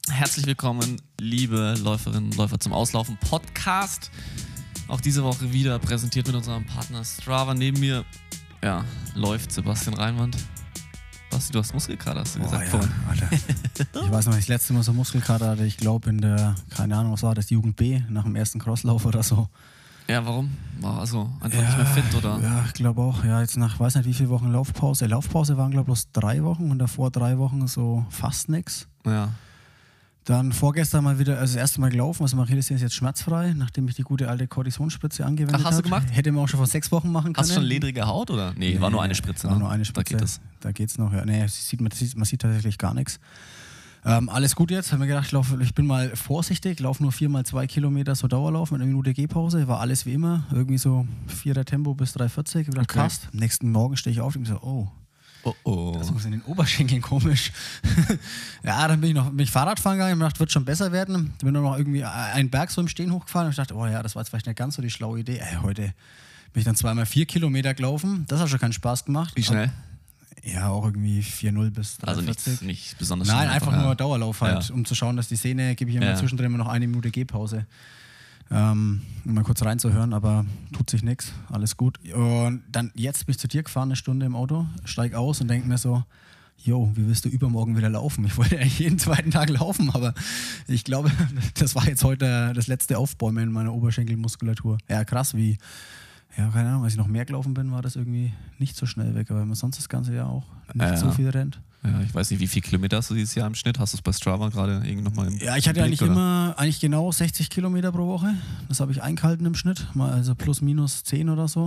Herzlich willkommen, liebe Läuferinnen und Läufer zum Auslaufen Podcast. Auch diese Woche wieder präsentiert mit unserem Partner Strava. Neben mir, läuft Sebastian Reinwand. Basti, du hast Muskelkater, hast du gesagt vorhin. Alter. Ich weiß noch, das letzte Mal so Muskelkater hatte, ich glaube in der, keine Ahnung, was war das, Jugend B, nach dem ersten Crosslauf oder so. Ja, warum? War also einfach nicht mehr fit, oder? Ja, ich glaube auch. Ja, jetzt nach, weiß nicht wie viele Wochen Laufpause. Laufpause waren, glaube ich, bloß 3 Wochen und davor 3 Wochen so fast nix. Ja. Dann vorgestern mal wieder, also das erste Mal gelaufen, also Achillessehne ist jetzt schmerzfrei, nachdem ich die gute alte Kortisonspritze angewendet habe. Ach, hast du gemacht? Hätte man auch schon vor 6 Wochen machen können. Hast du schon ledrige Haut, oder? Nee, war nur eine Spritze. War nur eine Spritze. Da geht's noch, ja. Nee, man sieht tatsächlich gar nichts. Alles gut jetzt, habe mir gedacht, ich bin mal vorsichtig, laufe nur 4x2 Kilometer so Dauerlauf mit einer Minute Gehpause, war alles wie immer, irgendwie so 4er Tempo bis 3,40, ich gedacht, passt. Nächsten Morgen stehe ich auf und so, das muss in den Oberschenkeln komisch. Ja, dann bin ich Fahrrad fahren gegangen und gedacht, wird schon besser werden. Bin dann noch irgendwie einen Berg so im Stehen hochgefahren und ich dachte, das war jetzt vielleicht nicht ganz so die schlaue Idee. Heute bin ich dann 2x4 Kilometer gelaufen, das hat schon keinen Spaß gemacht. Wie schnell? Ja, auch irgendwie 4,0 bis 3,40. Also nicht besonders schnell. Nein, einfach nur Dauerlauf halt, um zu schauen, dass die Sehne, gebe ich immer zwischendrin immer noch 1 Minute Gehpause. Um mal kurz reinzuhören, aber tut sich nichts, alles gut. Und dann jetzt bin ich zu dir gefahren, 1 Stunde im Auto, steig aus und denke mir so, wie willst du übermorgen wieder laufen? Ich wollte eigentlich jeden zweiten Tag laufen, aber ich glaube, das war jetzt heute das letzte Aufbäumen in meiner Oberschenkelmuskulatur. Ja, krass, keine Ahnung, als ich noch mehr gelaufen bin, war das irgendwie nicht so schnell weg, aber wenn man sonst das ganze Jahr auch nicht so viel rennt. Ja, ich weiß nicht, wie viele Kilometer hast du dieses Jahr im Schnitt? Hast du es bei Strava gerade irgendwie nochmal im Ja, ich hatte Blick, eigentlich genau 60 Kilometer pro Woche. Das habe ich eingehalten im Schnitt, also plus minus 10 oder so.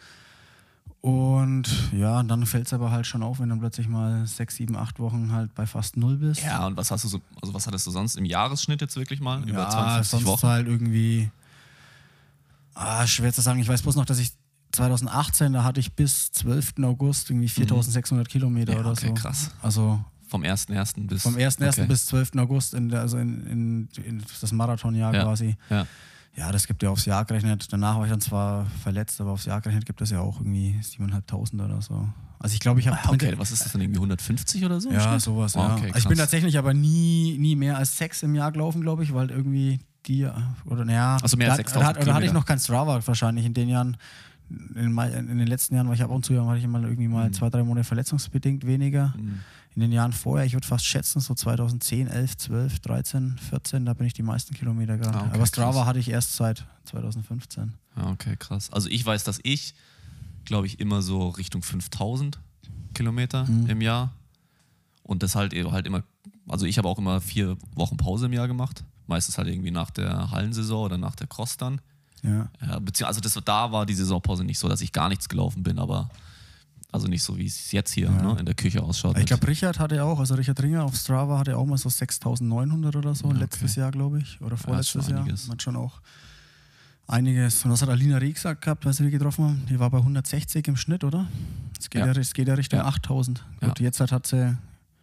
Und ja, dann fällt es aber halt schon auf, wenn du plötzlich mal 6, 7, 8 Wochen halt bei fast 0 bist. Ja, und was hattest du sonst im Jahresschnitt jetzt wirklich mal? Über 52 sonst Wochen? Halt irgendwie, schwer zu sagen. Ich weiß bloß noch, dass ich 2018, da hatte ich bis 12. August irgendwie 4.600 Kilometer oder so. Okay, krass. Also vom 1.1. bis... Vom 1.1. bis 12. August, in das Marathonjahr quasi. Ja, das gibt ja aufs Jahr gerechnet. Danach war ich dann zwar verletzt, aber aufs Jahr gerechnet gibt es ja auch irgendwie 7.500 oder so. Also ich glaube, ich habe... Okay, was ist das dann, irgendwie 150 oder so? Ja, sowas, ja. Okay, also ich bin tatsächlich aber nie mehr als 6 im Jahr gelaufen, glaube ich, weil irgendwie Also mehr als 6.000 Oder hatte ich noch kein Strava wahrscheinlich in den Jahren. In den letzten Jahren war ich ab und zu, hatte ich immer irgendwie mal 2, 3 Monate verletzungsbedingt weniger. In den Jahren vorher, ich würde fast schätzen, so 2010, 11, 12, 13, 14, da bin ich die meisten Kilometer gerannt. Okay, aber Strava hatte ich erst seit 2015. Okay, krass. Also ich weiß, dass ich, glaube ich, immer so Richtung 5.000 Kilometer im Jahr und das halt immer, also ich habe auch immer 4 Wochen Pause im Jahr gemacht. Meistens halt irgendwie nach der Hallensaison oder nach der Cross dann. Ja. Da war die Saisonpause nicht so, dass ich gar nichts gelaufen bin, aber also nicht so, wie es jetzt hier in der Küche ausschaut. Ich glaube, Richard Ringer auf Strava hatte auch mal so 6.900 oder so, letztes Jahr, glaube ich, oder vorletztes Jahr. Man hat schon auch einiges. Und das hat Alina Reh gesagt gehabt, als wir die getroffen haben, die war bei 160 im Schnitt, oder? Es geht ja Richtung 8.000. Gut, jetzt hat sie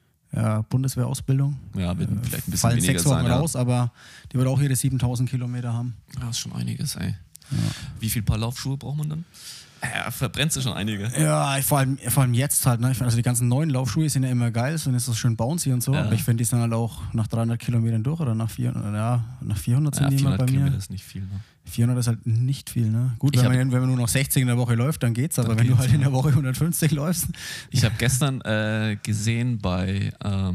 Bundeswehrausbildung. Ja, wird vielleicht ein bisschen fallen weniger 6 Wochen sein. raus, aber die wird auch ihre 7.000 Kilometer haben. Ja, das ist schon einiges, ey. Ja. Wie viel Paar Laufschuhe braucht man dann? Ja, verbrennst du schon einige. Ja, vor allem jetzt halt. Ne? Also die ganzen neuen Laufschuhe sind ja immer geil, sind jetzt so schön bouncy und so. Aber ich finde, die sind halt auch nach 300 Kilometern durch oder nach 400, nach 400 sind die immer bei mir. 400 Kilometer ist nicht viel, ne? 400 ist halt nicht viel, ne? Gut, wenn man nur noch 60 in der Woche läuft, dann geht's. Aber wenn du halt in der Woche 150 läufst. Ich habe gestern gesehen bei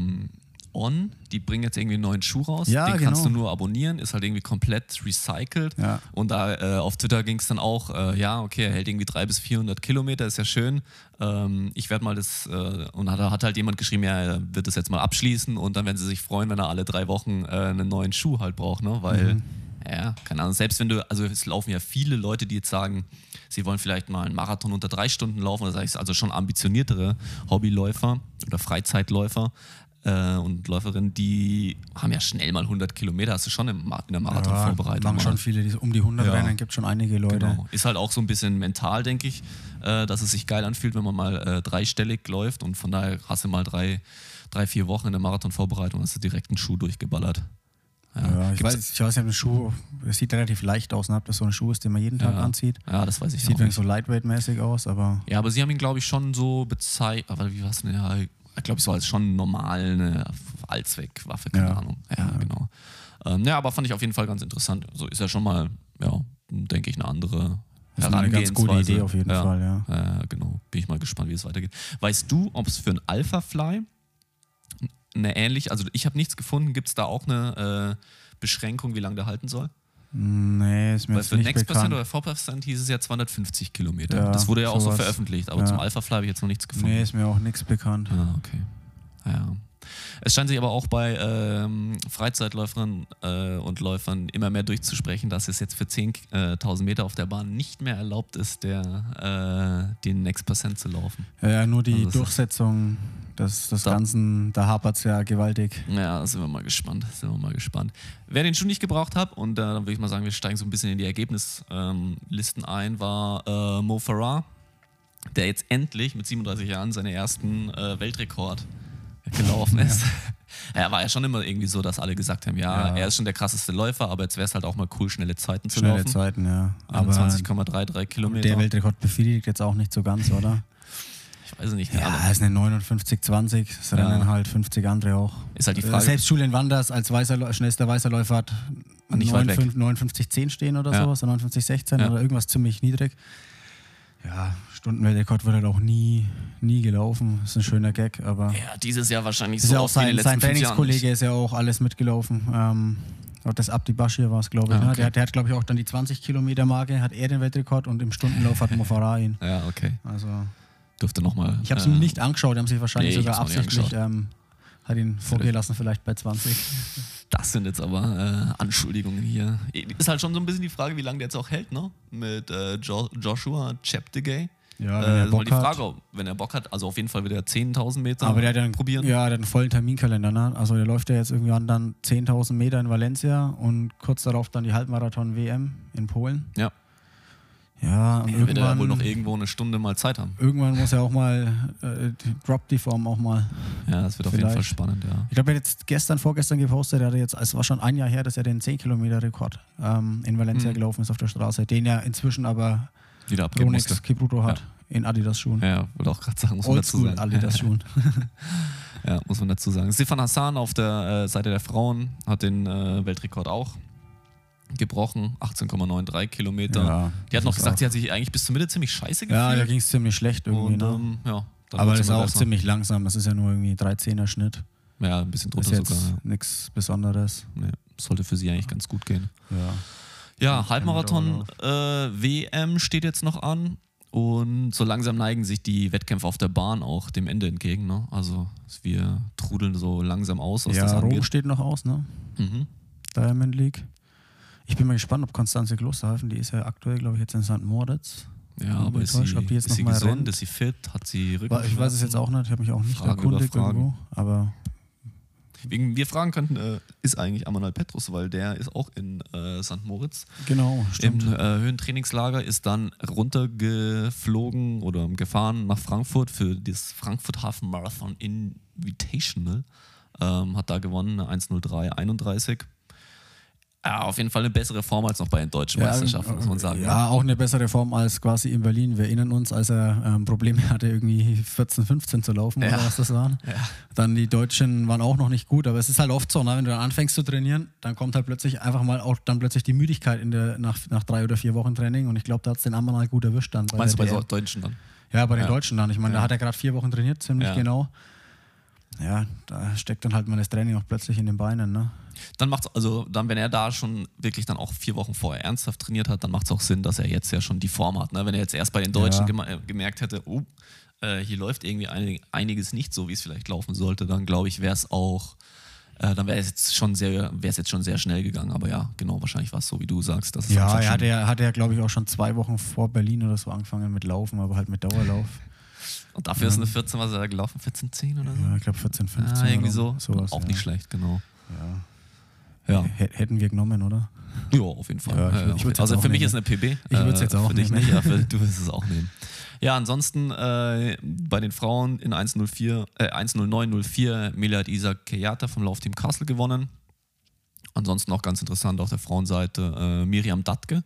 On, die bringen jetzt irgendwie einen neuen Schuh raus. Ja, den kannst du nur abonnieren, ist halt irgendwie komplett recycelt. Ja. Und da auf Twitter ging es dann auch, er hält irgendwie 300 bis 400 Kilometer, ist ja schön. Ich werde mal und da hat halt jemand geschrieben, er wird das jetzt mal abschließen und dann werden sie sich freuen, wenn er alle 3 Wochen einen neuen Schuh halt braucht, ne? Weil, keine Ahnung, selbst wenn es laufen ja viele Leute, die jetzt sagen, sie wollen vielleicht mal einen Marathon unter 3 Stunden laufen, das heißt also schon ambitioniertere Hobbyläufer oder Freizeitläufer, und Läuferinnen, die haben ja schnell mal 100 Kilometer, hast du schon in der Marathonvorbereitung. Ja, machen schon viele, die um die 100 rennen, gibt schon einige Leute. Genau. Ist halt auch so ein bisschen mental, denke ich, dass es sich geil anfühlt, wenn man mal dreistellig läuft und von daher hast du mal 3, 4 Wochen in der Marathonvorbereitung, hast du direkt einen Schuh durchgeballert. Ja, ich weiß nicht, ein Schuh, das sieht relativ leicht aus, ne? Ob das so ein Schuh ist, den man jeden Tag anzieht. Ja, das weiß ich sieht so Lightweight-mäßig aus, aber... Ja, aber sie haben ihn, glaube ich, schon so bezeichnet, aber wie war es denn? Ja, glaube ich, so als schon normal, Allzweckwaffe, keine Ahnung. Ja, genau. Ja, aber fand ich auf jeden Fall ganz interessant. So ist ja schon mal, ja, denke ich, eine andere Das ist eine ganz gute Idee auf jeden Fall, ja. Genau. Bin ich mal gespannt, wie es weitergeht. Weißt du, ob es für einen Alpha-Fly eine ähnliche, also ich habe nichts gefunden, gibt es da auch eine Beschränkung, wie lange der halten soll? Nee, ist mir jetzt nicht Next bekannt. oder 4% hieß es ja 250 Kilometer. Ja, das wurde ja auch so sowas. veröffentlicht, aber zum Alpha-Fly habe ich jetzt noch nichts gefunden. Nee, ist mir auch nichts bekannt. Ah, okay. Ja. Es scheint sich aber auch bei Freizeitläufern und Läufern immer mehr durchzusprechen, dass es jetzt für 10.000 Meter auf der Bahn nicht mehr erlaubt ist, den Next Percent zu laufen. Ja, nur die Also Durchsetzung des Ganzen, da hapert es ja gewaltig. Ja, da sind wir mal gespannt. Wer den Schuh nicht gebraucht hat, und dann würde ich mal sagen, wir steigen so ein bisschen in die Ergebnislisten ein, war Mo Farah, der jetzt endlich mit 37 Jahren seinen ersten Weltrekord gelaufen ist. Ja, war ja schon immer irgendwie so, dass alle gesagt haben, er ist schon der krasseste Läufer, aber jetzt wäre es halt auch mal cool, schnelle Zeiten zu laufen. Schnelle Zeiten, ja. Aber 21,33 Kilometer. Der Weltrekord befriedigt jetzt auch nicht so ganz, oder? Ich weiß nicht. Ja, es ist eine 59,20, das rennen halt 50 andere auch. Ist halt die Frage. Selbst Julian Wanders als schnellster weißer Läufer hat 59,10 stehen oder sowas, 59,16 oder irgendwas ziemlich niedrig. Ja, Stundenweltrekord wird halt auch nie gelaufen. Ist ein schöner Gag, aber. Ja, dieses Jahr wahrscheinlich ist so. Ja auch sein Trainingskollege ist ja auch alles mitgelaufen. Das Abdi Bashir war es, glaube ich. Okay. Ne? Der hat, glaube ich, auch dann die 20-Kilometer-Marke, hat er den Weltrekord und im Stundenlauf hat Mo Farah ihn. Ja, okay. Also. Dürfte nochmal. Ich habe es mir nicht angeschaut, die haben sich wahrscheinlich sogar absichtlich. Hat ihn vorgelassen, vielleicht bei 20. Das sind jetzt aber Anschuldigungen hier. Ist halt schon so ein bisschen die Frage, wie lange der jetzt auch hält, ne? Mit Joshua Cheptegei. Ja, wenn er Bock die Frage, wenn er Bock hat, also auf jeden Fall wieder 10.000 Meter aber der hat probieren. Ja, der hat einen vollen Terminkalender, ne? Also der läuft ja jetzt irgendwann dann 10.000 Meter in Valencia und kurz darauf dann die Halbmarathon-WM in Polen. Ja. Ja, und wird er wohl noch irgendwo eine Stunde mal Zeit haben. Irgendwann muss er auch mal, droppt die Form auch mal. Ja, das wird auf jeden Fall spannend, ja. Ich glaube, er hat jetzt vorgestern gepostet, er hatte jetzt, es war schon ein Jahr her, dass er den 10-Kilometer-Rekord in Valencia gelaufen ist auf der Straße, den er inzwischen aber wieder abgeben musste. Kipruto hat in Adidas-Schuhen. Ja, würde auch gerade sagen, muss man dazu sagen. Adidas-Schuhen. Ja, muss man dazu sagen. Sifan Hassan auf der Seite der Frauen hat den Weltrekord auch gebrochen, 18,93 Kilometer. Ja, die hat noch gesagt, sie hat sich eigentlich bis zur Mitte ziemlich scheiße gefühlt. Ja, da ging es ziemlich schlecht irgendwie. Und, aber das ist auch ziemlich langsam. Das ist ja nur irgendwie 13er Schnitt. Ja, ein bisschen drunter ist jetzt sogar. Nichts Besonderes. Nee, sollte für sie eigentlich ganz gut gehen. Ja, Halbmarathon WM steht jetzt noch an. Und so langsam neigen sich die Wettkämpfe auf der Bahn auch dem Ende entgegen. Ne? Also wir trudeln so langsam aus, was das angeht. Rom steht noch aus, ne? Diamond League. Ich bin mal gespannt, ob Konstanze Klosterhalfen, die ist ja aktuell, glaube ich, jetzt in St. Moritz. Ja, aber ist sie gesund, ist sie fit, hat sie Rückenschmerzen? Ich weiß es jetzt auch nicht, ich habe mich auch nicht erkundigt irgendwo, aber... Wir fragen könnten, ist eigentlich Amanal Petrus, weil der ist auch in St. Moritz. Genau, stimmt. Im Höhentrainingslager, ist dann runtergeflogen oder gefahren nach Frankfurt für das Frankfurt Hafen Marathon Invitational. Hat da gewonnen, 1:03:31. Ja, auf jeden Fall eine bessere Form als noch bei den deutschen Meisterschaften, muss man sagen. Ja, auch eine bessere Form als quasi in Berlin. Wir erinnern uns, als er Probleme hatte, irgendwie 14, 15 zu laufen oder was das waren. Ja. Dann die Deutschen waren auch noch nicht gut, aber es ist halt oft so, ne? Wenn du dann anfängst zu trainieren, dann kommt halt plötzlich einfach mal auch dann plötzlich die Müdigkeit nach 3 oder 4 Wochen Training und ich glaube, da hat es den Ammann halt gut erwischt dann. Meinst du bei Deutschen dann? Ja, bei den Deutschen dann. Ich meine, da hat er gerade 4 Wochen trainiert, ziemlich genau. Ja, da steckt dann halt mal das Training auch plötzlich in den Beinen, ne? Dann wenn er da schon wirklich dann auch 4 Wochen vorher ernsthaft trainiert hat, dann macht es auch Sinn, dass er jetzt ja schon die Form hat. Ne? Wenn er jetzt erst bei den Deutschen gemerkt hätte, hier läuft irgendwie einiges nicht so, wie es vielleicht laufen sollte, dann glaube ich, wäre es jetzt schon sehr schnell gegangen. Aber ja, genau, wahrscheinlich war es so, wie du sagst. Dass er hatte ja, glaube ich, auch schon 2 Wochen vor Berlin oder so angefangen mit Laufen, aber halt mit Dauerlauf. Und dafür ist eine 14, was er da gelaufen? 14,10 oder so? Ja, ich glaube 14,15. Irgendwie so. Sowas, auch nicht schlecht, genau. Ja. Hätten wir genommen, oder? Ja, auf jeden Fall. Ja, also für mich ist eine PB. Ich würde es jetzt auch für dich nicht. Ja, du wirst es auch nehmen. Ja, ansonsten bei den Frauen in 1:09:04 Milad Isaac Keyata vom Laufteam Kassel gewonnen. Ansonsten auch ganz interessant auf der Frauenseite Miriam Datke.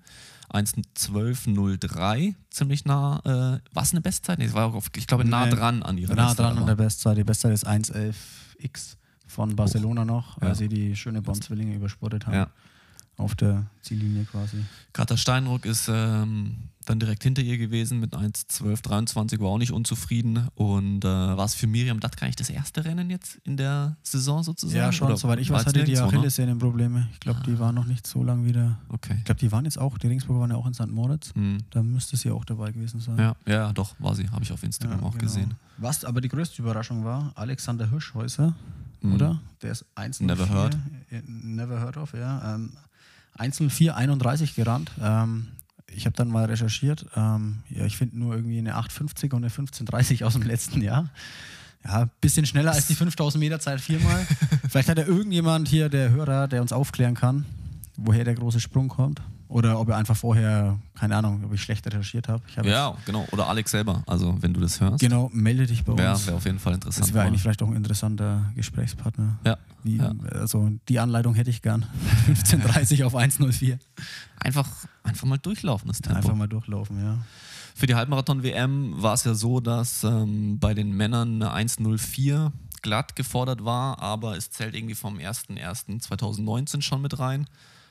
1:12:03, ziemlich nah. War es eine Bestzeit? Nee, es war auch, ich glaube, nah dran an ihrer Bestzeit. Nah dran an der Bestzeit. Die Bestzeit ist 1:11:x von Barcelona noch, als sie die schöne Bonn-Zwillinge überspottet haben. Ja. Auf der Ziellinie quasi. Katar Steinruck ist dann direkt hinter ihr gewesen mit 1:12:23, war auch nicht unzufrieden. Und war es für Miriam Dattke eigentlich das erste Rennen jetzt in der Saison sozusagen? Ja, schon. Oder Soweit ich war weiß, hatte die nirgendwo, ne? Achillessehnenprobleme. Ich glaube, die waren noch nicht so lange wieder. Okay. Ich glaube, die waren jetzt auch, die Regensburger waren ja auch in St. Moritz. Da müsste sie auch dabei gewesen sein. Ja, doch, war sie. Habe ich auf Instagram auch gesehen. Was aber die größte Überraschung war, Alexander Hirschhäuser, oder? Der ist 1:04. Never heard. Never heard of, ja. 1:04:31 gerannt. Ich habe dann mal recherchiert. Ich finde nur irgendwie eine 8:50 und eine 15:30 aus dem letzten Jahr. Ja, ein bisschen schneller als die 5000 Meter Zeit viermal. Vielleicht hat ja irgendjemand hier, der Hörer, der uns aufklären kann, woher der große Sprung kommt. Oder ob er einfach vorher, keine Ahnung, ob ich schlecht recherchiert habe. Ja, genau. Oder Alex selber. Also, wenn du das hörst. Genau, melde dich bei uns. Ja, wäre auf jeden Fall interessant. Das wäre eigentlich vielleicht auch ein interessanter Gesprächspartner. Ja. Also, die Anleitung hätte ich gern. 15:30 auf 1:04. Einfach mal durchlaufen, das Tempo. Einfach mal durchlaufen, ja. Für die Halbmarathon-WM war es ja so, dass bei den Männern eine 1:04 glatt gefordert war, aber es zählt irgendwie vom 01.01.2019 schon mit rein.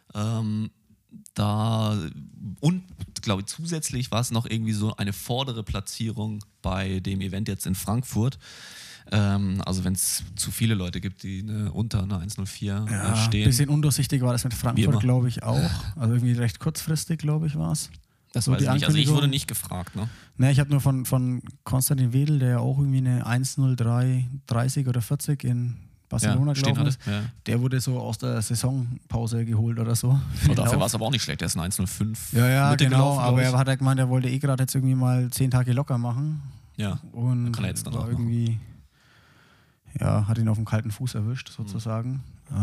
Und glaube ich, zusätzlich war es noch irgendwie so eine vordere Platzierung bei dem Event jetzt in Frankfurt. Also wenn es zu viele Leute gibt, die unter einer 1:04 stehen. Ein bisschen undurchsichtig war das mit Frankfurt, glaube ich, auch. Also irgendwie recht kurzfristig, glaube ich, war es. Das weiß ich nicht. Also ich wurde nicht gefragt, ne? Ne, ich habe nur von Konstantin Wedel, der ja auch irgendwie eine 1:03:30 oder 40 in Barcelona gelaufen ist. Ja. Der wurde so aus der Saisonpause geholt oder so. Und dafür war es aber auch nicht schlecht. Der ist ein 1:05. Ja, genau. Aber er hat gemeint, er wollte gerade jetzt irgendwie mal 10 Tage locker machen. Ja. Und kann er jetzt dann war auch irgendwie, hat ihn auf dem kalten Fuß erwischt, sozusagen.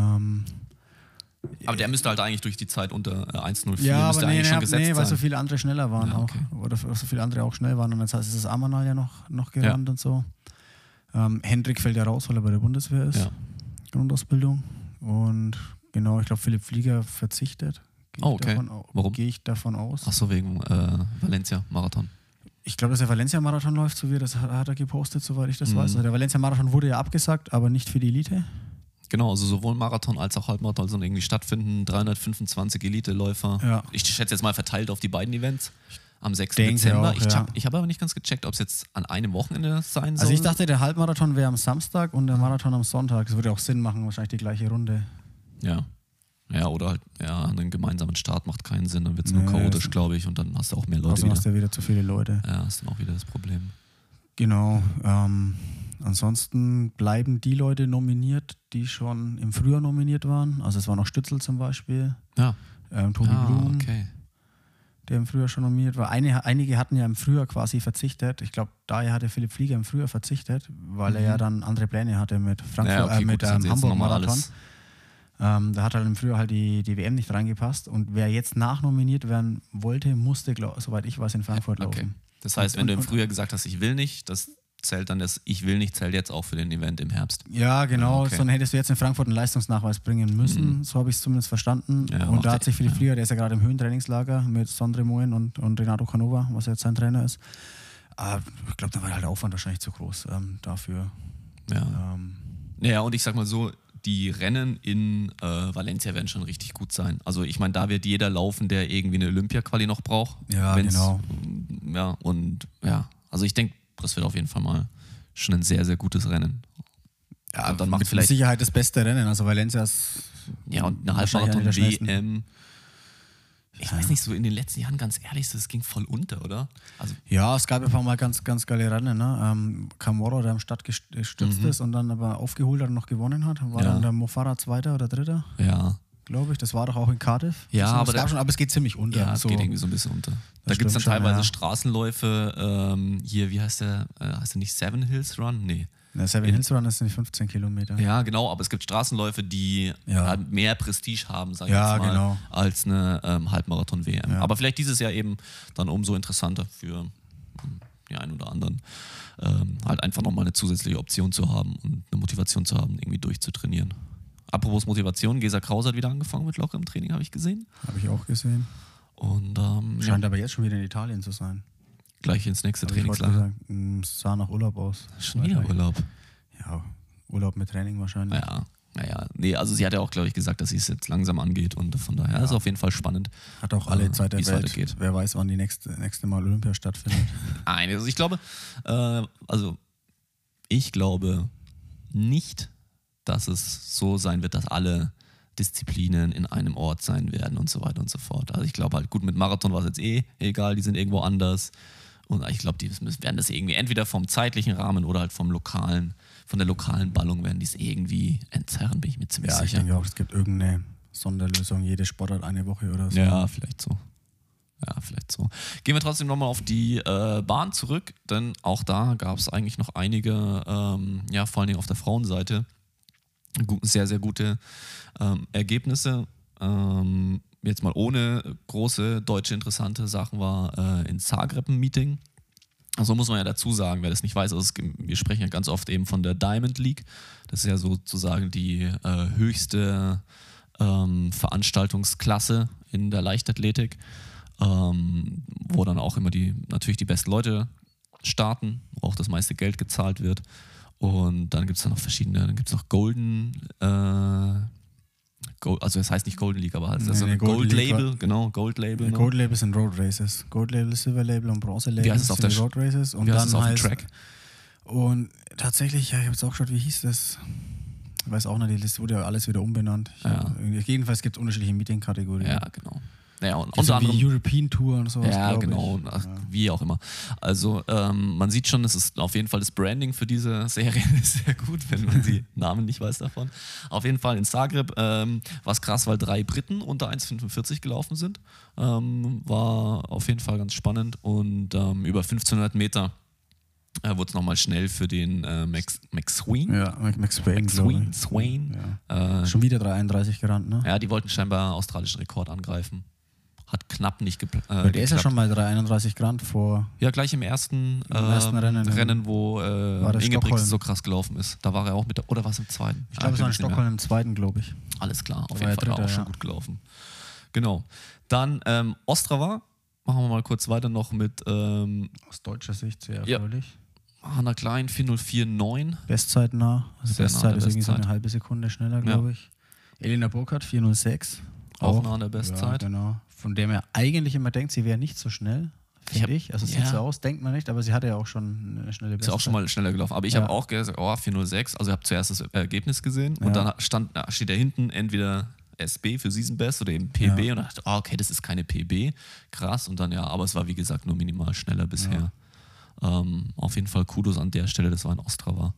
Aber der müsste halt eigentlich durch die Zeit unter 1:04 ja, müsste aber eigentlich schon gesetzt sein. weil so viele andere schneller waren okay. auch. Oder so viele andere auch schnell waren. Und jetzt ist das Amanal ja noch gerannt und so. Hendrik fällt ja raus, weil er bei der Bundeswehr ist. Ja. Grundausbildung. Und genau, ich glaube, Philipp Flieger verzichtet. Okay. Warum? Gehe ich davon aus. Ach so, wegen Valencia-Marathon. Ich glaube, dass der Valencia-Marathon läuft, so wie das hat er gepostet, soweit ich das weiß. Also der Valencia-Marathon wurde ja abgesagt, aber nicht für die Elite. Genau, also sowohl Marathon als auch Halbmarathon sollen irgendwie stattfinden. 325 Elite-Läufer. Ja. Ich schätze jetzt mal verteilt auf die beiden Events. Am 6. Dezember. Auch, ich habe aber nicht ganz gecheckt, ob es jetzt an einem Wochenende sein soll. Also ich dachte, der Halbmarathon wäre am Samstag und der Marathon am Sonntag. Das würde auch Sinn machen, wahrscheinlich die gleiche Runde. Ja. Ja, oder halt, einen gemeinsamen Start macht keinen Sinn, dann wird es nur chaotisch, glaube ich, und dann hast du auch mehr Leute wieder. Hast du wieder zu viele Leute. Ja, ist dann auch wieder das Problem. Genau. Ansonsten bleiben die Leute nominiert, die schon im Frühjahr nominiert waren. Also es war noch Stützel zum Beispiel. Ja. Tobi Blum. Okay. Der im Frühjahr schon nominiert war. Einige hatten ja im Frühjahr quasi verzichtet. Ich glaube, daher hatte Philipp Flieger im Frühjahr verzichtet, weil er ja dann andere Pläne hatte mit Frankfurt, mit Hamburg-Marathon. Da hat halt im Frühjahr halt die WM nicht reingepasst. Und wer jetzt nachnominiert werden wollte, musste, soweit ich weiß, in Frankfurt laufen. Das heißt, wenn du im Frühjahr gesagt hast, ich will nicht, das zählt dann das Ich will nicht, zählt jetzt auch für den Event im Herbst. Ja, genau. Okay. Dann hättest du jetzt in Frankfurt einen Leistungsnachweis bringen müssen. So habe ich es zumindest verstanden. Ja, und da hat sich Philipp Flieger, der ist ja gerade im Höhentrainingslager mit Sondre Moen und Renato Canova, was jetzt sein Trainer ist. Ich glaube, da war halt der Aufwand wahrscheinlich zu groß dafür. Ja. Und ich sag mal so, die Rennen in Valencia werden schon richtig gut sein. Also ich meine, da wird jeder laufen, der irgendwie eine Olympia-Quali noch braucht. Ja, genau. Also ich denke, das wird auf jeden Fall mal schon ein sehr, sehr gutes Rennen. Ja, und dann macht vielleicht mit Sicherheit das beste Rennen. Also Valencia ist. Ja, und eine Halbmarathon-WM. Ich weiß nicht, so in den letzten Jahren, ganz ehrlich, das ging voll unter, oder? Also ja, es gab ein paar Mal ganz, ganz geile Rennen. Ne? Camorro, der am Start gestürzt ist und dann aber aufgeholt hat und noch gewonnen hat. War dann der Mofara Zweiter oder Dritter? Ja. Glaube ich. Das war doch auch in Cardiff. Ja, aber es geht ziemlich unter. Ja, es geht irgendwie so ein bisschen unter. Da gibt es dann teilweise Straßenläufe. Hier, wie heißt der? Heißt der nicht Seven Hills Run? Nee. Der Seven Hills Run ist nicht 15 Kilometer. Ja, genau, aber es gibt Straßenläufe, die halt mehr Prestige haben, sag ich jetzt mal, als eine Halbmarathon-WM. Ja. Aber vielleicht dieses Jahr eben dann umso interessanter für die einen oder anderen, halt einfach nochmal eine zusätzliche Option zu haben und eine Motivation zu haben, irgendwie durchzutrainieren. Apropos Motivation, Gesa Krause hat wieder angefangen mit lockerem Training, habe ich gesehen. Habe ich auch gesehen. Und scheint aber jetzt schon wieder in Italien zu sein. Gleich ins nächste Trainingslager. Sah nach Urlaub aus. Schon wieder Urlaub. Ja, Urlaub mit Training wahrscheinlich. Naja, nee, also sie hat ja auch, glaube ich, gesagt, dass sie es jetzt langsam angeht und von daher ist es auf jeden Fall spannend. Hat auch alle Zeit der wie es Welt. weitergeht. Wer weiß, wann die nächste Mal Olympia stattfindet. Nein, also ich glaube nicht, dass es so sein wird, dass alle Disziplinen in einem Ort sein werden und so weiter und so fort. Also ich glaube halt, gut, mit Marathon war es jetzt egal, die sind irgendwo anders. Und ich glaube, die werden das irgendwie entweder vom zeitlichen Rahmen oder halt von der lokalen Ballung werden die es irgendwie entzerren, bin ich mir ziemlich sicher. Ich denke auch, es gibt irgendeine Sonderlösung, jede Sportart eine Woche oder so. Ja, vielleicht so. Gehen wir trotzdem nochmal auf die Bahn zurück, denn auch da gab es eigentlich noch einige, vor allen Dingen auf der Frauenseite, sehr, sehr gute Ergebnisse. Jetzt mal ohne große deutsche interessante Sachen war in Zagreb ein Meeting. Also muss man ja dazu sagen, wer das nicht weiß, wir sprechen ja ganz oft eben von der Diamond League. Das ist ja sozusagen die höchste Veranstaltungsklasse in der Leichtathletik, wo dann auch immer natürlich die besten Leute starten, wo auch das meiste Geld gezahlt wird. Und dann gibt es noch Golden, also es heißt nicht Golden League, aber es ist so ein Gold Label, genau, Gold Label. Gold Label sind Road Races. Gold Label, Silver Label und Bronze Label. Wie heißt es auf der Road Races? Und wie heißt es dann auf dem Track? Und tatsächlich, ich habe jetzt auch geschaut, wie hieß das? Ich weiß auch nicht, die Liste wurde ja alles wieder umbenannt. Jedenfalls gibt es unterschiedliche Meeting-Kategorien. Ja, genau. Ja, und unter anderem wie European Tour und sowas. Ja, genau. Wie auch immer. Also man sieht schon, es ist auf jeden Fall das Branding für diese Serie ist sehr gut, wenn man die Namen nicht weiß davon. Auf jeden Fall in Zagreb war es krass, weil 3 Briten unter 1,45 gelaufen sind. War auf jeden Fall ganz spannend und über 1500 Meter wurde es nochmal schnell für den Max Swain. Ja, Max Swain. Ja. Schon wieder 3,31 gerannt, ne? Ja, die wollten scheinbar australischen Rekord angreifen. Hat knapp nicht der ist ja schon mal 3,31 gerannt vor. Ja, gleich im ersten Rennen, wo Ingebrigtsen so krass gelaufen ist. Da war er auch mit, oder war es im zweiten? Ich glaube, es war in Stockholm im zweiten, glaube ich. Alles klar, auf jeden Fall auch schon gut gelaufen. Genau. Dann Ostrava, machen wir mal kurz weiter noch mit aus deutscher Sicht sehr erfreulich. Hanna Klein, 4:04,9. Bestzeit nah. Also Bestzeit ist irgendwie so eine halbe Sekunde schneller, glaube ich. Elena Burkhardt, 4:06. Auch nah an der Bestzeit. Ja, genau. Von dem er eigentlich immer denkt, sie wäre nicht so schnell, finde ich. Also sieht so aus, denkt man nicht, aber sie hatte ja auch schon eine schnelle Bestzeit. Ist auch schon mal schneller gelaufen. Aber ich habe auch gesagt, 4:06. Also ich habe zuerst das Ergebnis gesehen und dann steht da hinten entweder SB für Season Best oder eben PB und dann dachte ich, okay, das ist keine PB. Krass. Und dann aber es war wie gesagt nur minimal schneller bisher. Auf jeden Fall Kudos an der Stelle, das war in Ostrava.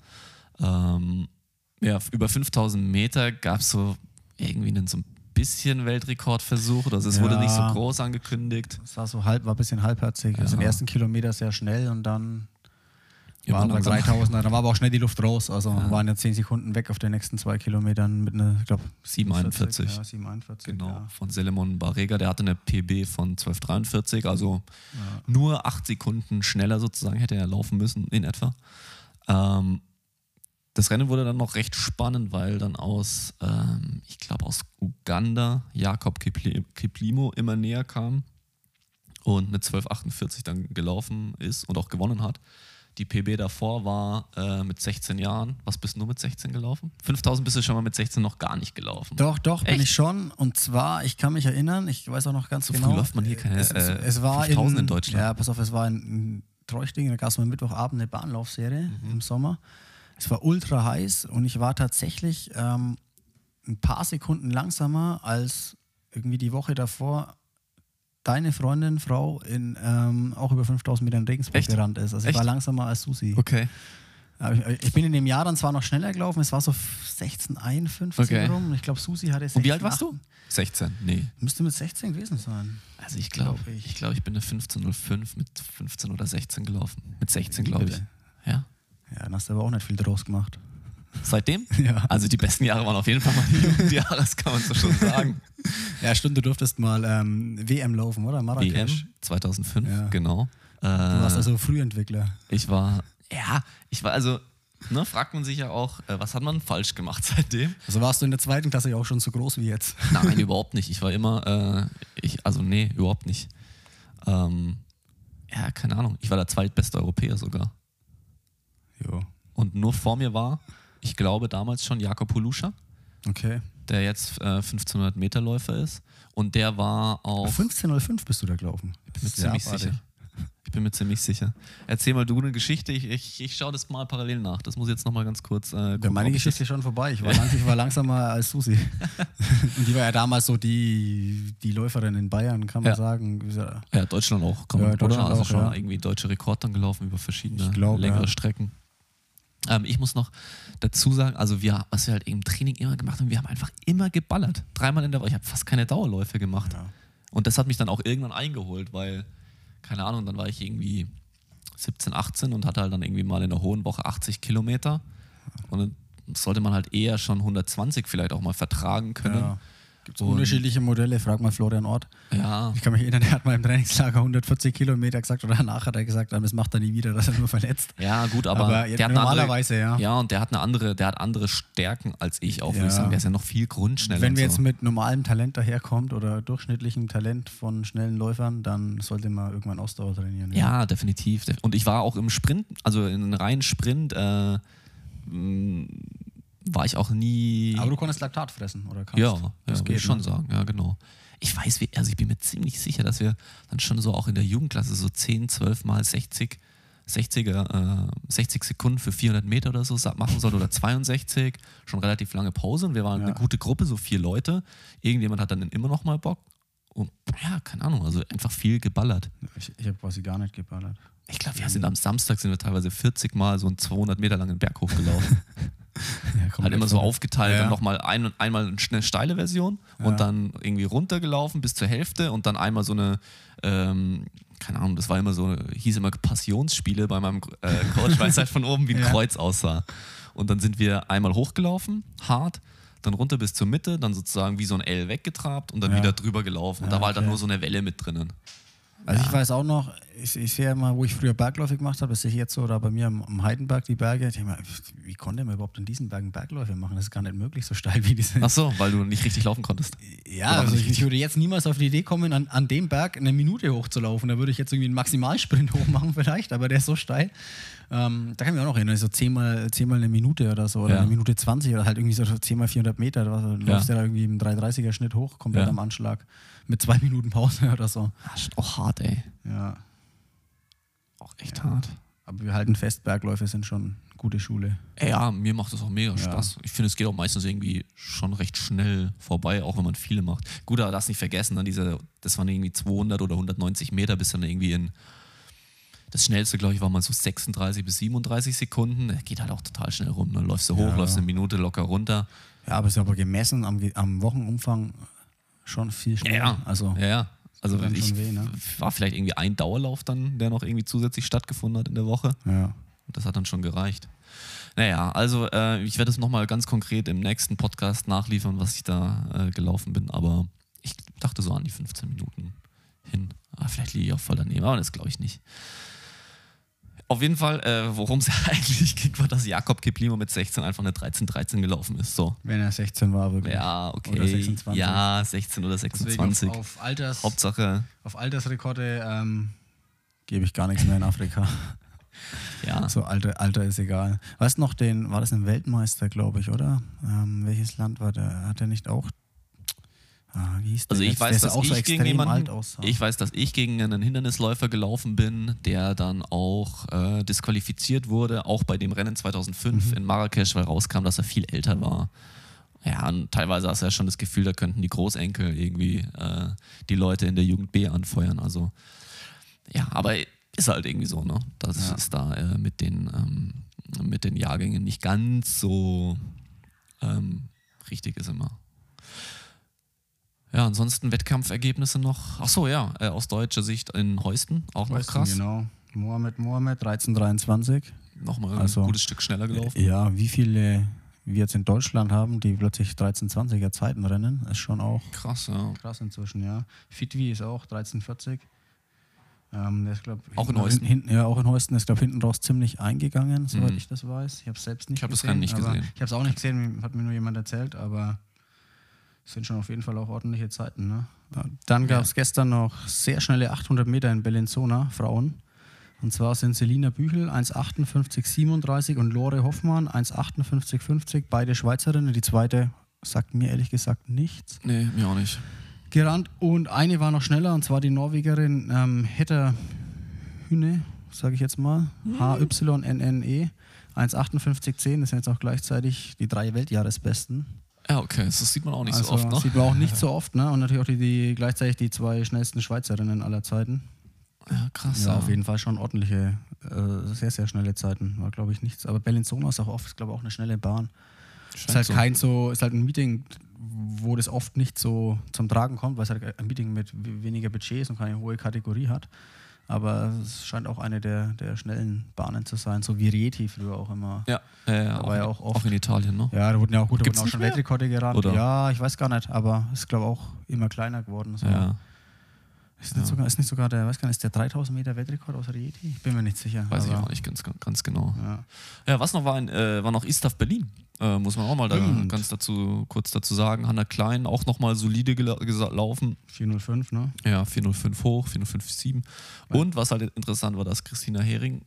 Über 5000 Meter gab es so irgendwie so ein bisschen Weltrekordversuch, also es wurde nicht so groß angekündigt. Es war war ein bisschen halbherzig. Also im ersten Kilometer sehr schnell und dann waren wir 3000, dann war aber auch schnell die Luft raus. Also waren ja 10 Sekunden weg auf den nächsten 2 Kilometern mit einer, ich glaube, 7:41. Ja, 7:41. Genau, von Selemon Barrega, der hatte eine PB von 12:43, also nur 8 Sekunden schneller sozusagen hätte er laufen müssen, in etwa. Das Rennen wurde dann noch recht spannend, weil dann aus Uganda Jakob Kiplimo immer näher kam und mit 12:48 dann gelaufen ist und auch gewonnen hat. Die PB davor war mit 16 Jahren. Was bist du nur mit 16 gelaufen? 5000 bist du schon mal mit 16 noch gar nicht gelaufen. Doch, bin ich schon. Und zwar, ich kann mich erinnern, ich weiß auch noch ganz genau. So früh läuft man hier keine es war 5000 in Deutschland. Ja, pass auf, es war in Treuchtlingen, da gab es mal Mittwochabend eine Bahnlaufserie im Sommer. Es war ultra heiß und ich war tatsächlich ein paar Sekunden langsamer als irgendwie die Woche davor deine Freundin, Frau, auch über 5000 Meter in Regensburg gerannt ist. Also ich war langsamer als Susi. Okay. Ich bin in dem Jahr dann zwar noch schneller gelaufen, es war so 16:51 rum. Ich glaube, Susi hatte 16. Und wie alt warst du? 16, nee. Müsste mit 16 gewesen sein. Also ich glaube, ich bin eine 15:05 mit 15 oder 16 gelaufen. Mit 16, glaube ich. Ja. Ja, dann hast du aber auch nicht viel draus gemacht. Seitdem? Ja. Also die besten Jahre waren auf jeden Fall mal die Jugendjahre, das kann man so schon sagen. Ja, stimmt, du durftest mal WM laufen, oder? Marrakesch. WM 2005, genau. Du warst also Frühentwickler. Ich war also, fragt man sich ja auch, was hat man falsch gemacht seitdem? Also warst du in der 2. Klasse ja auch schon so groß wie jetzt? Nein, überhaupt nicht. Ich war immer, überhaupt nicht. Keine Ahnung. Ich war der zweitbeste Europäer sogar. Jo. Und nur vor mir war Ich glaube damals schon Jakob Huluscha, Okay. der jetzt 1500 Meter Läufer ist. Und der war auch... 15:05 bist du da gelaufen. Ich bin mir ziemlich sicher. Ich bin mir ziemlich sicher. Erzähl mal du eine Geschichte. Ich schaue das mal parallel nach. Das muss ich jetzt nochmal ganz kurz gucken. Meine Geschichte ist schon vorbei. Ich war langsamer als Susi. Und die war ja damals so die Läuferin in Bayern, kann man sagen. Ja, Deutschland auch. Kann man, Ja, Deutschland oder? Also auch, schon ja. irgendwie deutsche Rekord dann gelaufen über verschiedene ja. längere Strecken. Ich muss noch dazu sagen, also was wir halt im Training immer gemacht haben, wir haben einfach immer geballert. 3-mal in der Woche. Ich habe fast keine Dauerläufe gemacht. Ja. Und das hat mich dann auch irgendwann eingeholt, weil, keine Ahnung, dann war ich irgendwie 17, 18 und hatte halt dann irgendwie mal in der hohen Woche 80 Kilometer. Und dann sollte man halt eher schon 120 vielleicht auch mal vertragen können. Ja. Gibt es unterschiedliche Modelle, frag mal Florian Ort. Ja. Ich kann mich erinnern, er hat mal im Trainingslager 140 Kilometer gesagt oder danach hat er gesagt, das macht er nie wieder, dass er nur verletzt. Ja, gut, aber der normalerweise, hat ja. Und der hat andere Stärken als ich auch, würde ich sagen. Der ist ja noch viel grundschneller. Wenn wir jetzt mit normalem Talent daherkommt oder durchschnittlichem Talent von schnellen Läufern, dann sollte man irgendwann Ausdauer trainieren. Ja, definitiv. Und ich war auch im Sprint, also in einem reinen Sprint, war ich auch nie... Aber du konntest Laktat fressen, oder kannst? Ja, das würde geht ich schon ne? sagen, ja genau. Ich bin mir ziemlich sicher, dass wir dann schon so auch in der Jugendklasse so 10, 12 mal 60 Sekunden für 400 Meter oder so machen sollten oder 62, schon relativ lange Pause und wir waren eine gute Gruppe, so 4 Leute. Irgendjemand hat dann immer noch mal Bock und ja, keine Ahnung, also einfach viel geballert. Ich habe quasi gar nicht geballert. Ich glaube, am Samstag sind wir teilweise 40 Mal so einen 200 Meter langen Berg hochgelaufen. Halt immer so aufgeteilt und nochmal einmal eine steile Version und dann irgendwie runtergelaufen bis zur Hälfte und dann einmal so eine, keine Ahnung, das war immer so, hieß immer Passionsspiele bei meinem Coach, weil es halt von oben wie ein Kreuz aussah. Und dann sind wir einmal hochgelaufen, hart, dann runter bis zur Mitte, dann sozusagen wie so ein L weggetrabt und dann wieder drüber gelaufen. Und da war halt dann nur so eine Welle mit drinnen. Also ich weiß auch noch, ich sehe immer, wo ich früher Bergläufe gemacht habe, das sehe ich jetzt so, oder bei mir am Heidenberg die Berge, ich denke mal, wie konnte man überhaupt in diesen Bergen Bergläufe machen? Das ist gar nicht möglich, so steil wie die sind. Ach so, weil du nicht richtig laufen konntest. Ja, also ich würde jetzt niemals auf die Idee kommen, an dem Berg eine Minute hochzulaufen. Da würde ich jetzt irgendwie einen Maximalsprint hochmachen vielleicht, aber der ist so steil. Da kann ich mich auch noch erinnern, so 10 mal eine Minute oder so, oder eine Minute 20 oder halt irgendwie so 10 mal 400 Meter. Du läufst ja da irgendwie im 3,30er Schnitt hoch, komplett am Anschlag, mit 2 Minuten Pause oder so. Das ist auch hart, ey. Ja. Auch echt hart. Aber wir halten fest, Bergläufe sind schon gute Schule. Ja, mir macht das auch mega Spaß. Ich finde, es geht auch meistens irgendwie schon recht schnell vorbei, auch wenn man viele macht. Gut, aber darfst nicht vergessen, dann das waren irgendwie 200 oder 190 Meter bis dann irgendwie das schnellste, glaube ich, war mal so 36 bis 37 Sekunden. Das geht halt auch total schnell rum. Dann läufst du hoch, läufst eine Minute locker runter. Ja, aber es ist aber gemessen am Wochenumfang schon viel schneller. Ja, also war vielleicht irgendwie ein Dauerlauf dann, der noch irgendwie zusätzlich stattgefunden hat in der Woche. Ja. Und das hat dann schon gereicht. Naja, also ich werde es nochmal ganz konkret im nächsten Podcast nachliefern, was ich da gelaufen bin. Aber ich dachte so an die 15 Minuten hin. Vielleicht liege ich auch voll daneben, aber das glaube ich nicht. Auf jeden Fall, worum es eigentlich ging, war, dass Jakob Kiplimo mit 16 einfach eine 13:13 gelaufen ist. So. Wenn er 16 war, wirklich. Ja, okay. Oder 26. Ja, 16 oder 26. Hauptsache. Auf Altersrekorde gebe ich gar nichts mehr in Afrika. Ja. So Alter ist egal. Weißt du noch war das ein Weltmeister, glaube ich, oder? Welches Land war der? Hat er nicht auch? Wie hieß der? Also ich weiß, dass ich gegen einen Hindernisläufer gelaufen bin, der dann auch disqualifiziert wurde, auch bei dem Rennen 2005 in Marrakesch, weil rauskam, dass er viel älter war. Ja, und teilweise hast du ja schon das Gefühl, da könnten die Großenkel irgendwie die Leute in der Jugend B anfeuern. Also ja, aber ist halt irgendwie so, ne? Das ist da mit den Jahrgängen nicht ganz so richtig ist immer. Ja, ansonsten Wettkampfergebnisse noch. Achso, ja, aus deutscher Sicht in Heusten, auch noch krass. Genau. Mohamed, 13:23. Nochmal ein gutes Stück schneller gelaufen. Ja, wie viele wir jetzt in Deutschland haben, die plötzlich 13:20er Zeiten rennen, ist schon auch krass, ja. Krass inzwischen, ja. Fitwi ist auch 13:40. Der ist, glaub, auch in Heusten? Auch in Heusten. Ist, glaube ich, hinten raus ziemlich eingegangen, soweit ich das weiß. Ich habe es selbst nicht gesehen. Ich habe das Rennen nicht gesehen. Ich habe es auch nicht gesehen, hat mir nur jemand erzählt, aber es sind schon auf jeden Fall auch ordentliche Zeiten. Ne? Dann gab es gestern noch sehr schnelle 800 Meter in Bellinzona, Frauen. Und zwar sind Selina Büchel 1,58,37 und Lore Hoffmann 1,58,50, beide Schweizerinnen. Die zweite sagt mir ehrlich gesagt nichts. Nee, mir auch nicht. Gerannt. Und eine war noch schneller, und zwar die Norwegerin Hedda Hüne, sage ich jetzt mal, HYNNE, 1,58,10. Das sind jetzt auch gleichzeitig die 3 Weltjahresbesten. Ja, okay, das sieht man auch nicht Also so oft, ne? Sieht man auch nicht so oft, ne? Und natürlich auch gleichzeitig die 2 schnellsten Schweizerinnen aller Zeiten. Ja, krass. Ja, auf jeden Fall schon ordentliche, sehr, sehr schnelle Zeiten. War, glaube ich, nichts. Aber Bellinzona ist auch oft, glaube ich, auch eine schnelle Bahn. Ist halt ist halt ein Meeting, wo das oft nicht so zum Tragen kommt, weil es halt ein Meeting mit weniger Budget ist und keine hohe Kategorie hat. Aber es scheint auch eine der schnellen Bahnen zu sein, so wie Rieti früher auch immer. Ja, war ja auch oft. Auch in Italien, ne? Ja, da wurden ja auch, Gibt's schon mehr? Weltrekorde gerannt. Oder? Ja, ich weiß gar nicht, aber ist, glaube ich, auch immer kleiner geworden. So. Ja. Ist nicht sogar der, weiß gar nicht, ist der 3000 Meter Weltrekord aus Rieti? Ich bin mir nicht sicher. Weiß ich auch nicht ganz genau. Ja. Ja, was noch war noch Istaf Berlin. Muss man auch mal da kurz dazu sagen. Hanna Klein auch nochmal solide gelaufen. 405, ne? Ja, 405 hoch, 405,7. Und was halt interessant war, dass Christina Hering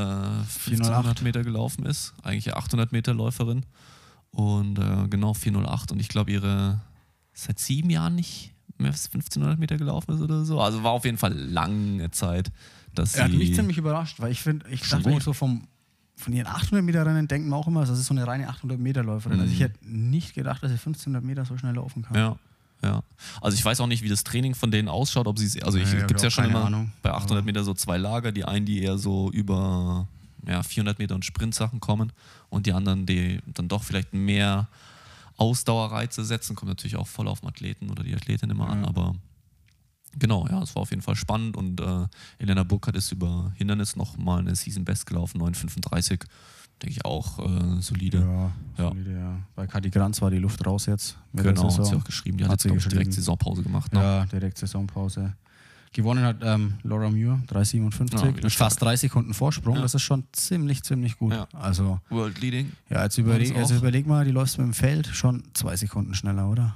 1500 Meter gelaufen ist. Eigentlich ja 800 Meter Läuferin. Und genau 408. Und ich glaube, ihre seit 7 Jahren nicht mehr 1500 Meter gelaufen ist oder so. Also war auf jeden Fall lange Zeit, dass sie... Er hat mich ziemlich überrascht, weil ich dachte eigentlich so von ihren 800 Meter Rennen denken wir auch immer, das ist so eine reine 800 Meter Läuferin. Also ich hätte nicht gedacht, dass sie 1500 Meter so schnell laufen kann. Ja. Also ich weiß auch nicht, wie das Training von denen ausschaut, ob sie es, also gibt es ja schon immer Ahnung. Bei 800 Meter so 2 Lager, die einen, die eher so über 400 Meter und Sprintsachen kommen und die anderen, die dann doch vielleicht mehr Ausdauerreize setzen, kommt natürlich auch voll auf den Athleten oder die Athletin immer an, aber genau, ja, es war auf jeden Fall spannend und Elena Burkhardt ist über Hindernis nochmal eine Season Best gelaufen, 9,35, denke ich auch solide. Ja. Bei Kati Granz war die Luft raus jetzt. Genau, hat sie auch geschrieben, die hat jetzt direkt Saisonpause gemacht. Ne? Ja, direkt Saisonpause. Gewonnen hat Laura Muir, 3,57, mit fast 3 Sekunden Vorsprung. Ja. Das ist schon ziemlich gut. Ja. Also, World Leading. Ja, jetzt überleg mal, die läufst mit dem Feld schon 2 Sekunden schneller, oder?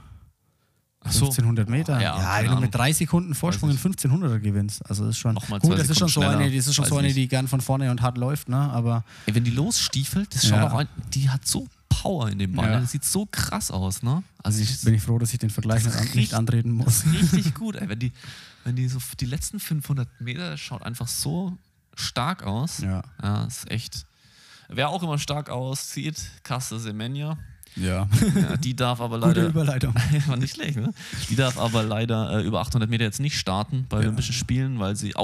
1500 Meter. Ja, wenn du mit 3 Sekunden Vorsprung in 1500er gewinnst. Also das ist schon gut, das ist schon so eine, die gern von vorne und hart läuft, ne? Aber wenn die losstiefelt, das schaut auch an, die hat so Power in dem Ball. Ja. Das sieht so krass aus, ne? Also bin ich froh, dass ich den Vergleich nicht antreten muss. Das ist richtig gut, ey. Wenn die so die letzten 500 Meter, das schaut einfach so stark aus. Ja, ist echt. Wer auch immer stark aussieht, Caster Semenya. Ja. Die darf aber leider. Gute Überleitung. War nicht schlecht, ne? Die darf aber leider über 800 Meter jetzt nicht starten bei Olympischen Spielen, weil sie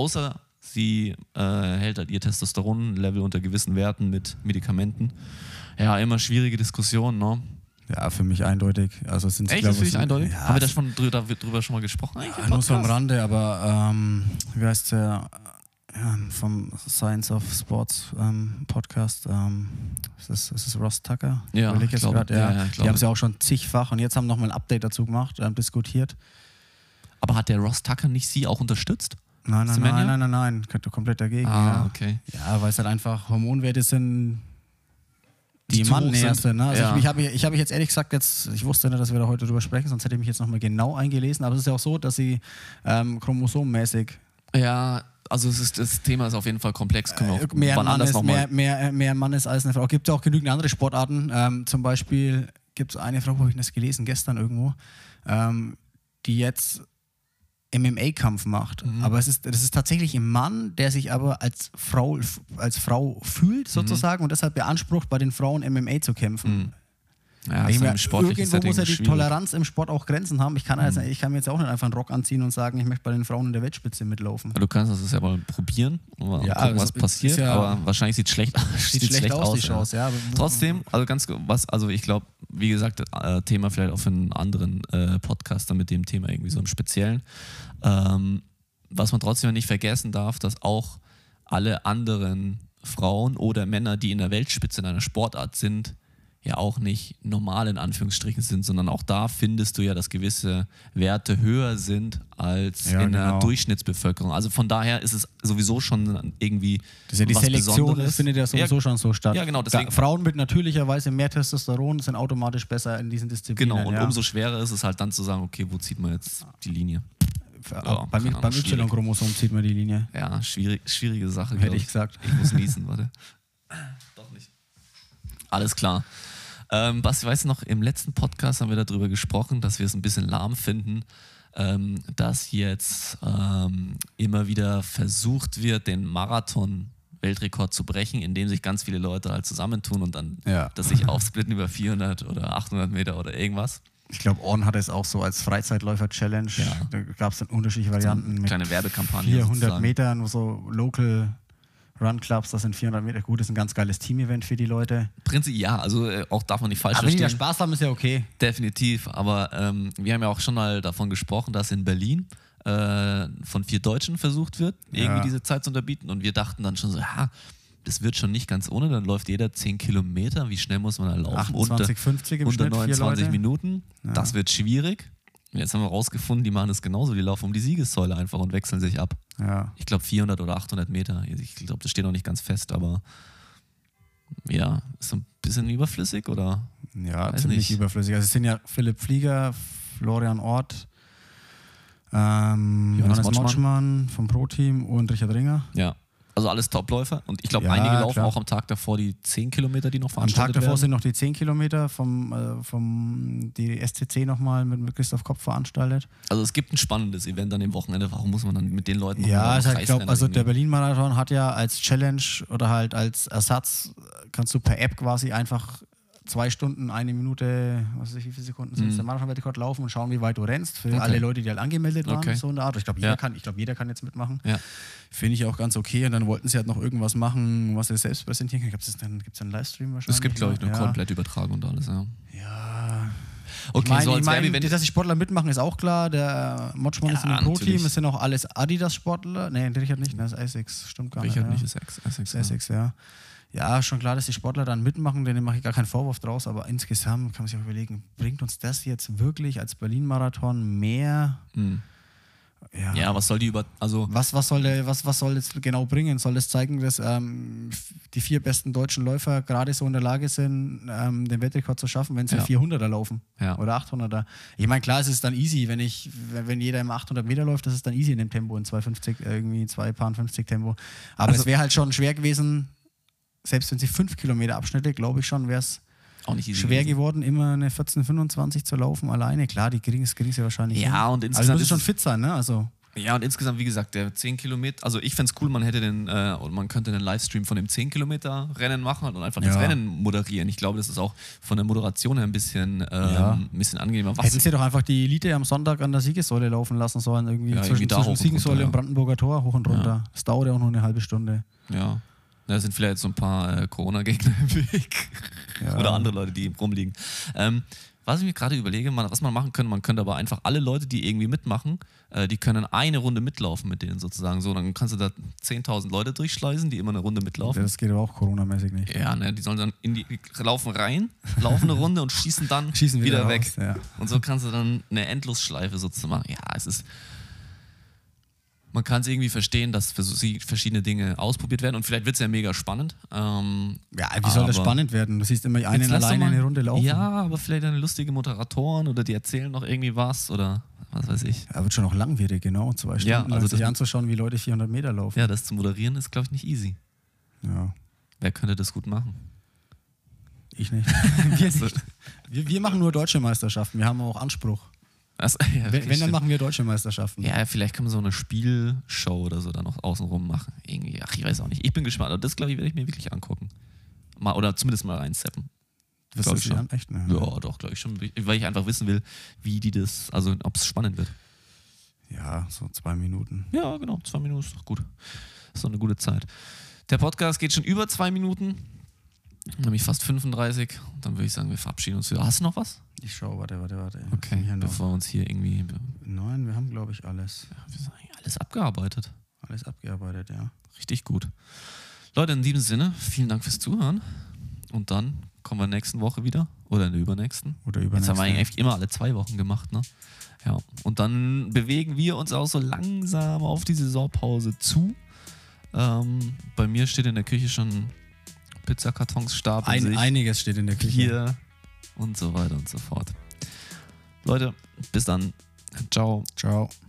hält halt ihr Testosteronlevel unter gewissen Werten mit Medikamenten. Ja, immer schwierige Diskussionen, ne? Ja, für mich eindeutig. Also echt, ist für dich eindeutig? Ja, haben wir da drüber schon mal gesprochen? Ja, nur so am Rande, aber wie heißt der vom Science of Sports Podcast? Ist es Ross Tucker? Ja, ich glaube. Die haben es ja auch schon zigfach und jetzt haben nochmal ein Update dazu gemacht, diskutiert. Aber hat der Ross Tucker nicht sie auch unterstützt? Nein, komplett dagegen. Okay. Ja, weil es halt einfach Hormonwerte sind, die Mann-näher sind. Ne? Also ich habe jetzt ehrlich gesagt, ich wusste nicht, dass wir da heute drüber sprechen, sonst hätte ich mich jetzt nochmal genau eingelesen, aber es ist ja auch so, dass sie chromosomenmäßig... Ja, also das Thema ist auf jeden Fall komplex. Mehr Mann ist als eine Frau. Es gibt ja auch genügend andere Sportarten. Zum Beispiel gibt es eine Frau, wo habe ich das gelesen, gestern irgendwo, die jetzt MMA-Kampf macht. Aber das ist tatsächlich ein Mann, der sich aber als Frau fühlt, sozusagen, und deshalb beansprucht, bei den Frauen MMA zu kämpfen. Ja, irgendwo muss ja die Toleranz im Sport auch Grenzen haben. Ich kann mir jetzt auch nicht einfach einen Rock anziehen und sagen, ich möchte bei den Frauen in der Weltspitze mitlaufen. Du kannst das ja mal probieren und gucken, was passiert. Aber wahrscheinlich sieht es schlecht aus. Die Chance, ja. Trotzdem, ich glaube, wie gesagt, Thema vielleicht auch für einen anderen Podcaster mit dem Thema irgendwie so im Speziellen. Was man trotzdem nicht vergessen darf, dass auch alle anderen Frauen oder Männer, die in der Weltspitze in einer Sportart sind, ja auch nicht normal in Anführungsstrichen sind, sondern auch da findest du ja, dass gewisse Werte höher sind als in der Durchschnittsbevölkerung. Also von daher ist es sowieso schon irgendwie das ist ja die was Selektion, Besonderes. Das findet ja sowieso schon so statt. Ja, genau. Deswegen, Frauen mit natürlicherweise mehr Testosteron sind automatisch besser in diesen Disziplinen. Genau, und umso schwerer ist es halt dann zu sagen, okay, wo zieht man jetzt die Linie? beim Y-Chromosom zieht man die Linie. Ja, schwierige Sache. Hätte ich gesagt. Ich muss niesen, warte. Doch nicht. Alles klar. Basti, weißt du noch, im letzten Podcast haben wir darüber gesprochen, dass wir es ein bisschen lahm finden, dass jetzt immer wieder versucht wird, den Marathon-Weltrekord zu brechen, indem sich ganz viele Leute halt zusammentun und dann das sich aufsplitten über 400 oder 800 Meter oder irgendwas. Ich glaube, Orn hatte es auch so als Freizeitläufer-Challenge. Ja. Da gab es dann unterschiedliche Varianten. So kleine Werbekampagne 400 sozusagen. Meter, nur so Local Run-Clubs, das sind 400 Meter. Gut, das ist ein ganz geiles Team-Event für die Leute. Prinzip ja, also auch darf man nicht falsch verstehen. verstehen. Aber wenn die da Spaß haben, ist ja okay. Definitiv, aber wir haben ja auch schon mal davon gesprochen, dass in Berlin von 4 Deutschen versucht wird, irgendwie diese Zeit zu unterbieten und wir dachten dann schon so, ja, das wird schon nicht ganz ohne, dann läuft jeder 10 Kilometer, wie schnell muss man da laufen? 28,50 im unter Schnitt, 29 Minuten, Ja. Das wird schwierig. Und jetzt haben wir rausgefunden, die machen das genauso, die laufen um die Siegessäule einfach und wechseln sich ab. Ja. Ich glaube 400 oder 800 Meter, ich glaube, das steht noch nicht ganz fest, aber ja, ist so ein bisschen überflüssig oder? Ja, Weiß ziemlich nicht. überflüssig. Also es sind ja Philipp Flieger, Florian Ort, Johannes Motschmann vom Pro-Team und Richard Ringer. Ja, also alles Topläufer und ich glaube, Ja, einige laufen klar. auch am Tag davor die 10 Kilometer, die noch Am veranstaltet Tag davor sind werden. noch die 10 Kilometer vom die SCC nochmal mit Christoph Kopp veranstaltet. Also es gibt ein spannendes Event an dem Wochenende, warum muss man dann mit den Leuten noch Ja, mal also ich Kreisrennen glaube, also der irgendwie? Berlin-Marathon hat ja als Challenge oder halt als Ersatz, kannst du per App quasi einfach 2 Stunden, 1 Minute, was weiß ich, wie viele Sekunden sind es, der Marathon-Weltrekord laufen und schauen, wie weit du rennst. Für alle Leute, die halt angemeldet waren, Okay. so in der Art. Ich glaube, Ja. jeder kann jetzt mitmachen. Ja. Finde ich auch ganz okay. Und dann wollten sie halt noch irgendwas machen, was sie selbst präsentieren können. Gibt es dann einen Livestream wahrscheinlich? Es gibt, glaube ich, eine Ja. komplette Übertragung und alles, ja. Ja. Okay, so als dass die Sportler mitmachen, ist auch klar. Der Motschmann ist in dem Pro-Team, natürlich. es sind auch alles Adidas-Sportler. Nee, der Richard nicht, das ist Essex, stimmt gar Richard nicht. nicht, ist Essex. Essex, ja. Ja, schon klar, dass die Sportler dann mitmachen, denen mache ich gar keinen Vorwurf draus, aber insgesamt kann man sich auch überlegen, bringt uns das jetzt wirklich als Berlin-Marathon mehr? Ja, was soll die Was soll das genau bringen? Soll das zeigen, dass die 4 besten deutschen Läufer gerade so in der Lage sind, den Weltrekord zu schaffen, wenn sie 400er laufen oder 800er? Ich meine, klar, es ist dann easy, wenn jeder im 800 Meter läuft, das ist dann easy in dem Tempo, in 2,50, irgendwie 2,50 Tempo. Aber es wäre halt schon schwer gewesen, selbst wenn sie 5 Kilometer Abschnitte, glaube ich schon, wäre es auch nicht easy schwer gewesen. geworden, immer eine 14,25 zu laufen alleine. Klar, die kriegen es ja wahrscheinlich Ja, hin. und Also insgesamt muss ist schon es- fit sein, ne? Also Ja, und insgesamt, wie gesagt, der 10 Kilometer, also ich fände es cool, man könnte einen Livestream von dem 10 Kilometer Rennen machen und einfach das Rennen moderieren. Ich glaube, das ist auch von der Moderation her ein bisschen angenehmer. hätten sie doch einfach die Elite am Sonntag an der Siegessäule laufen lassen sollen, irgendwie Ja, zwischen irgendwie da hoch und Siegessäule runter, und Brandenburger Tor hoch und runter. Das dauert ja auch nur eine halbe Stunde. Ja. Da sind vielleicht so ein paar Corona-Gegner im Weg. Ja. Oder andere Leute, die rumliegen. Was ich mir gerade überlege, was man machen könnte, man könnte aber einfach alle Leute, die irgendwie mitmachen, die können eine Runde mitlaufen mit denen sozusagen. So, dann kannst du da 10.000 Leute durchschleusen, die immer eine Runde mitlaufen. Das geht aber auch Corona-mäßig nicht. Ja, ne, die sollen dann die laufen rein, laufen eine Runde und schießen dann Schießen wieder weg. raus, ja. Und so kannst du dann eine Endlosschleife sozusagen machen. Ja, man kann es irgendwie verstehen, dass verschiedene Dinge ausprobiert werden und vielleicht wird es ja mega spannend. Ja, wie soll das spannend werden? Du siehst immer einen Jetzt lass doch alleine mal- eine Runde laufen. Ja, aber vielleicht eine lustige Moderatoren oder die erzählen noch irgendwie was oder was weiß ich. Ja, wird schon auch langwierig, genau. 2 Stunden Ja, lang also sich das- anzuschauen, wie Leute 400 Meter laufen. Ja, das zu moderieren ist, glaube ich, nicht easy. Ja, Wer könnte das gut machen? ich nicht. Wir nicht. Wir machen nur deutsche Meisterschaften. Wir haben auch Anspruch. Ja, okay, Wenn dann stimmt. machen wir deutsche Meisterschaften. Ja, vielleicht kann man so eine Spielshow oder so dann noch außenrum machen. Irgendwie, ach, ich weiß auch nicht. Ich bin gespannt. Aber das, glaube ich, werde ich mir wirklich angucken. Oder zumindest mal reinseppen. Das glaub ist ich schon. echt, ne? Ja, doch, glaube ich schon. Weil ich einfach wissen will, wie die das, also ob es spannend wird. Ja, so 2 Minuten. Ja, genau, 2 Minuten ist doch gut. Ist doch eine gute Zeit. Der Podcast geht schon über 2 Minuten, nämlich fast 35. Und dann würde ich sagen, wir verabschieden uns wieder. Hast du noch was? Ich schaue, warte. Okay, Hier noch. bevor wir uns hier irgendwie. Nein, wir haben, glaube ich, alles. Wir sind eigentlich alles abgearbeitet. Alles abgearbeitet, ja. Richtig gut. Leute, in diesem Sinne, vielen Dank fürs Zuhören. Und dann kommen wir nächsten Woche wieder. Oder in der übernächsten. Oder Jetzt übernächste. haben wir eigentlich immer alle 2 Wochen gemacht, ne? Ja. Und dann bewegen wir uns auch so langsam auf die Saisonpause zu. Bei mir steht in der Küche schon Pizzakartons stapeln sich. Einiges steht in der Küche. Bier und so weiter und so fort. Leute, bis dann. Ciao. Ciao.